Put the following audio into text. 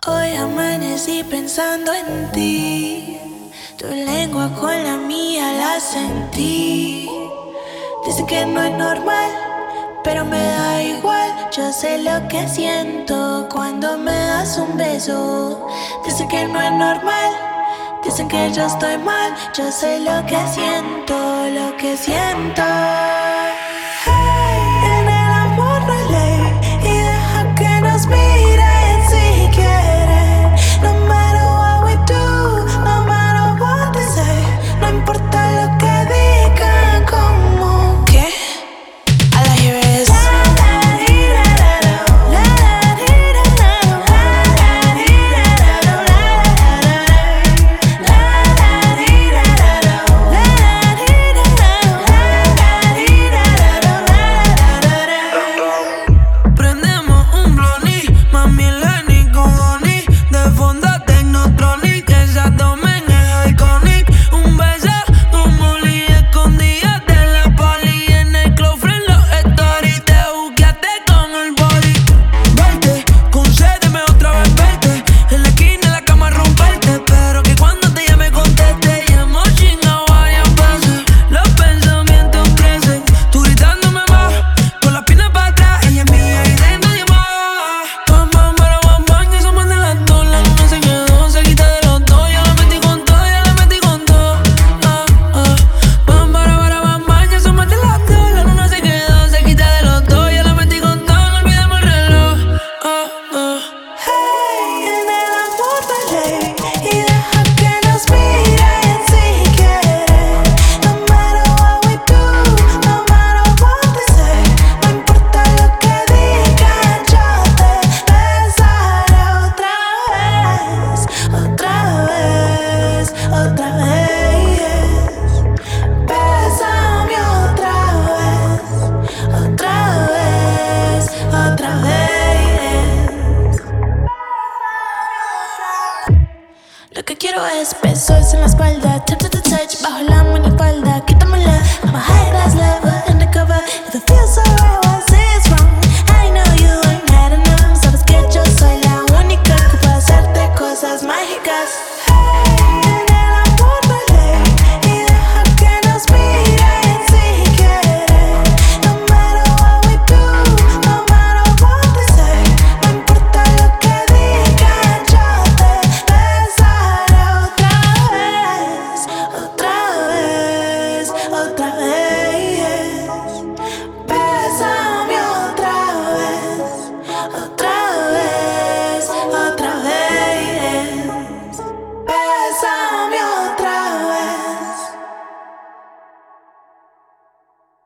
Hoy amanecí pensando en ti. Tu lengua con la mía la sentí. Dicen que no es normal, pero me da igual. Yo sé lo que siento cuando me das un beso. Dicen que no es normal, dicen que yo estoy mal. Yo sé lo que siento, lo que siento. Hey, en el amor no hay ley, y deja que nos miren si quieren. No matter what we do, no matter what they say, no importa lo que digan, como que all I hear is lo que quiero es besos en la espalda, tip to the touch, bajo la minifalda, quítamela. I'm a high class lover, undercover, if it feels so right.